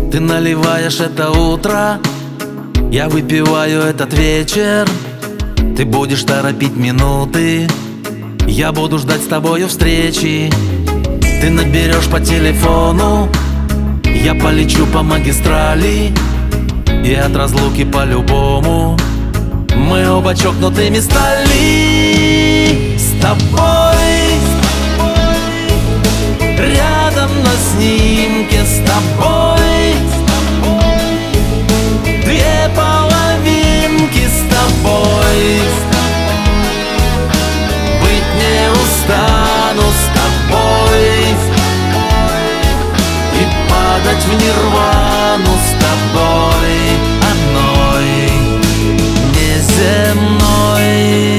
Ты наливаешь это утро, я выпиваю этот вечер. Ты будешь торопить минуты, я буду ждать с тобою встречи. Ты наберешь по телефону, я полечу по магистрали. И от разлуки по-любому мы оба чокнутыми стали. С тобой рядом на снимке, с тобой две половинки, с тобой быть не устану, с тобой и падать в нирвану с тобой, одной неземной.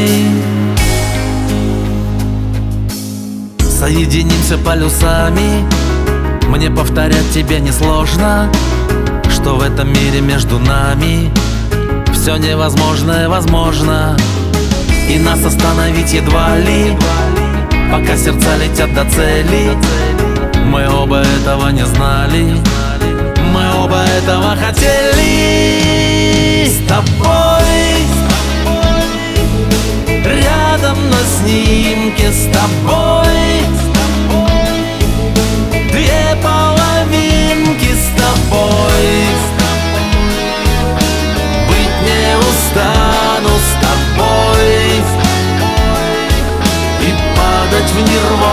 Соединимся полюсами, мне повторять тебе несложно, что в этом мире между нами все невозможное возможно. И нас остановить едва ли, пока сердца летят до цели. Мы оба этого не знали, мы оба этого хотели. С тобой рядом на снимке, с тобой две половинки, с тобой быть не устану, с тобой и падать в нирвану